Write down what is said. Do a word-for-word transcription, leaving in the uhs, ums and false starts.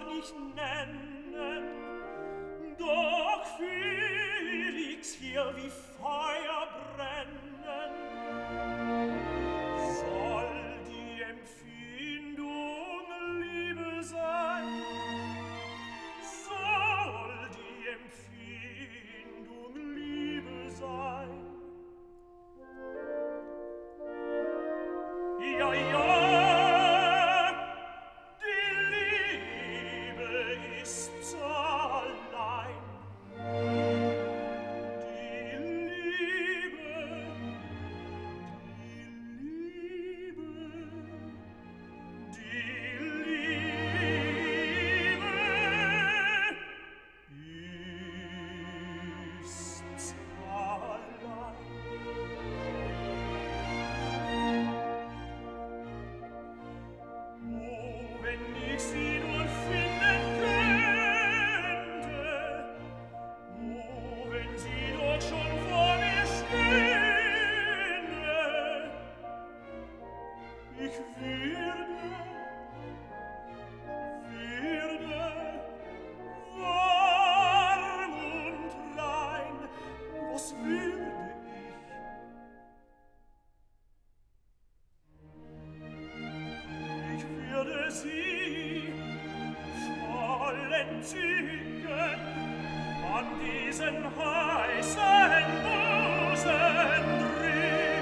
doch nicht nennen, doch fühl ich's hier wie Feuer brennen. Soll die Empfindung Liebe sein, soll die Empfindung Liebe sein. Ja, ja, die Liebe ist's allein. Die Liebe, die Liebe, die Liebe ist's allein. Oh, wenn ich sie nur finden könnte, oh, wenn sie doch schon vor mir stünde, ich würde, würde warm und rein, was würde ich? Ich würde sie voll entzücken an diesen heißen Busen drücken.